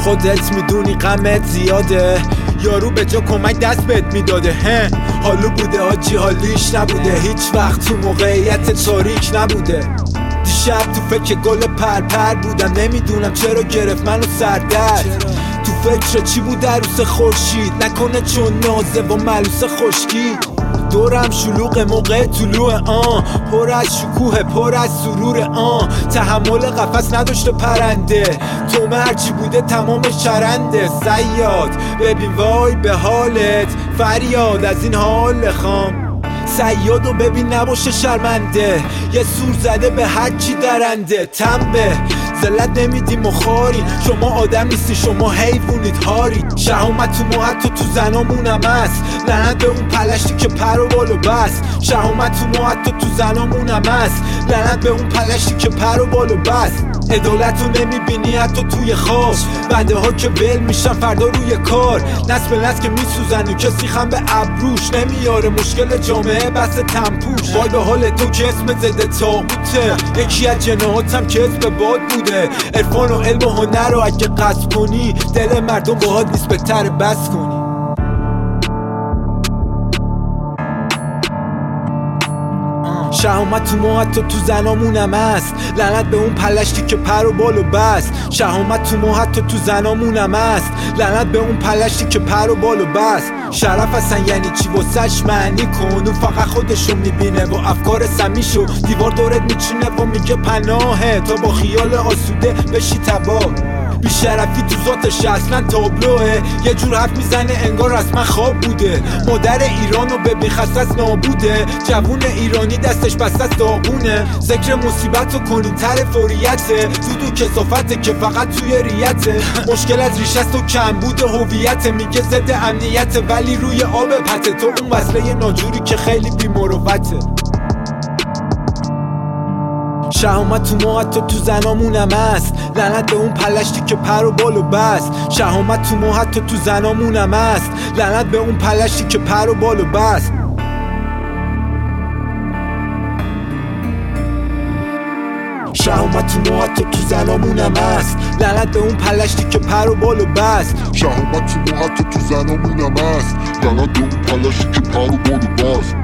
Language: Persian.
خودت میدونی غمت زیاده، یارو به جا کمک دست بهت میداده. حالو بوده آجی حالیش نبوده، هیچ وقت تو موقعیت تاریک نبوده. دیشب تو فکر گل پرپر بودم، نمیدونم چرا گرفت منو سردرد. تو فکر چی بود عروس خورشید، نکنه چون نازه و ملوس خشکی. دورم شلوغ موقع طلوع پر از شکوه پر از سرور تحمل قفس نداشته پرنده، تو مرچی بوده تمامش چرنده. صیاد ببین وای به حالت، فریاد از این حال خام. صیادو ببین نباشه شرمنده، یه سور زده به هرچی درنده. تنبه ذلت نمیدیم و خاری، شما آدم نیستی شما حیوونید هارید. شهامت تو ما حتی تو زنامونم هست، لعنت به اون پلشتی که پر و بال و بس. شهامت تو ما حتی تو زنامونم هست، لعنت به اون پلشتی که پر و بال و بس. عدالتو نمیبینی حتی توی خواب، بنده ها که ول میشن فردا روی کار. نسل به نسل که میسوزن و کسی خم به ابروش نمیاره، مشکل جامعه بس تنپوش. وای به حال تو که اسم زده تاقوته، یکی از جناحاتم که اسم باد بوده. عرفان و علم و هنر رو اگه قصد کنی، دل مردم باهات نیست بهتر بس کنی. شهامت تو ما حتی تو زنامونم هست، لعنت به اون پلشتی که پر و بال و بس. شهامت تو ما حتی تو زنامونم هست، لعنت به اون پلشتی که پر و بال و بس. شرف اصلا یعنی چی واسش معنی کن، اون فقط خودشو میبینه و افکار سمیشو دیوار دورت میچینه و میگه پناهه، تا با خیال آسوده بشی تباه. بیشرفی تو ذاتش اصلا تابلوه، یه جور حرف میزنه انگار اصلا خواب بوده. مادر ایرانو ببین خستت نابوده، جوون ایرانی دستش بسته داغونه. ذکر مصیبت رو کنین تر فوریته، دودو کثافته که فقط توی ریته. مشکل از ریشه است و کمبود هویت، میگه ضد امنیت ولی روی آب پته. تو اون وصله ناجوری که خیلی بی‌مروته. شهامت تو ما حتی تو زنامونم هست، لعنت به اون پلشتی که پر و بال و بس. شهامت تو ما حتی تو زنامونم هست، لعنت به اون پلشتی که پر و بال و بس. شهامت تو ما حتی تو زنامونم هست، لعنت به اون پلشتی که پر و بال و بس. شهامت تو ما حتی تو زنامونم هست، لعنت به اون پلشتی که پر و بال و بس.